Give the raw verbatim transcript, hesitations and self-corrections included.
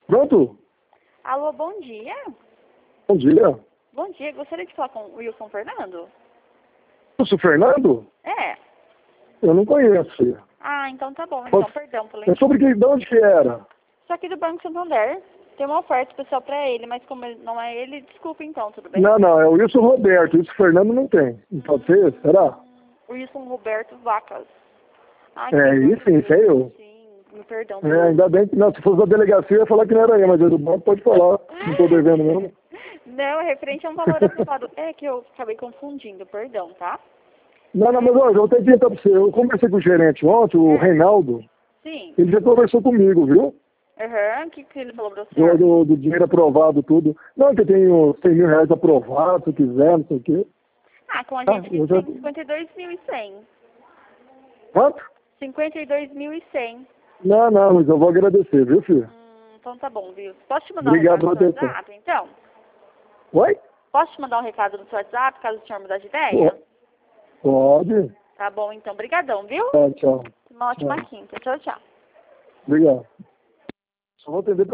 Pronto? Alô, bom dia. Bom dia. Bom dia, gostaria de falar com o Wilson Fernando? Wilson Fernando? É. Eu não conheço. Ah, então tá bom, então, Posso... perdão pelo É sobre que, de onde que era? Só aqui do Banco Santander. Tem uma oferta especial pra ele, mas como ele não é ele, desculpa então, tudo bem? Não, não, é o Wilson Roberto. Wilson Fernando não tem. Não pode ser esse, será? Wilson Roberto Vacas. Ah, É, que isso, isso é eu. Sim, me perdão. É, ainda bem que não, se fosse da delegacia eu ia falar que não era eu, mas é do banco, pode falar. Não tô devendo mesmo. Não, é referente a um valor aprovado. É que eu acabei confundindo, perdão, tá? Não, não, mas olha, eu vou até adiantar pra você. Eu conversei com o gerente ontem, o É. Reinaldo. Sim. Ele já conversou comigo, viu? Aham, o que, que ele falou pra você? Do, do, do dinheiro aprovado, tudo. Não, que eu tenho cem mil reais aprovado, se quiser, não sei o quê. Ah, com a Ah, gente aqui eu já... tem cinquenta e dois mil e cem. Quanto? cinquenta e dois mil e cem. Não, não, mas eu vou agradecer, viu, filho? Hum, então tá bom, viu? Posso te mandar Obrigado um recado pela no seu atenção. WhatsApp, então? Oi? Posso te mandar um recado no seu WhatsApp, caso o senhor mudar de ideia? Pode. Tá bom, então. Brigadão, viu? Tchau, tchau. Uma ótima Tchau. quinta. Tchau, tchau. Obrigado. Só vou atender